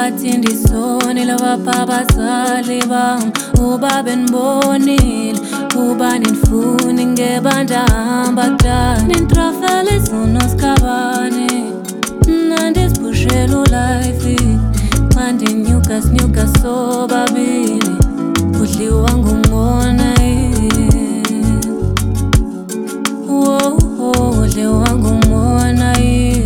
bathi ndisonile wapha abazali bam. Uba benibonile uba nindifuni ngeba ndahamba kudala. Ninditrafela izono sikhabane mna ndiziphushela ulife. Xa ndinyuka sinyuka sobabini udliwa ngumona. Udliwa ngumona.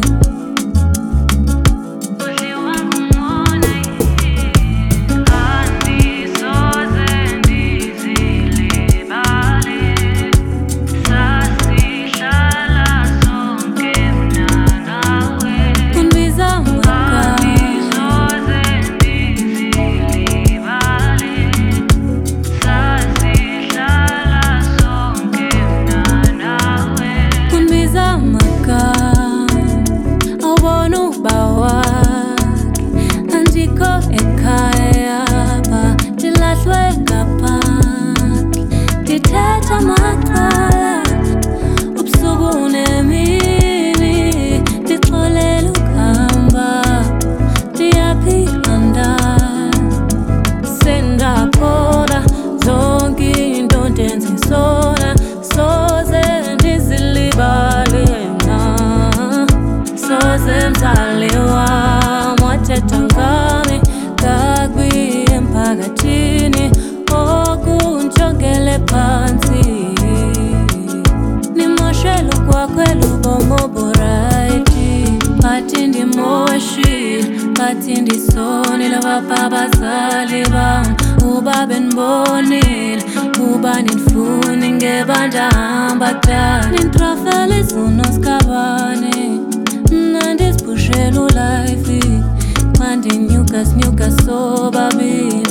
Mzali wami wathetha ngami kakubi emphakathini okunjongele phansi. Nimoshela ukwakhela ubomi oburayithi. Bathi ndimoshile bathi ndisonile wapha abazali bam. Uba benibonile uba nindifuni ngeba ndahamba kudala. Ninditrafela izono sikhabane mna ndiziphushela ulife. Xa ndinyuka sinyuka sobabini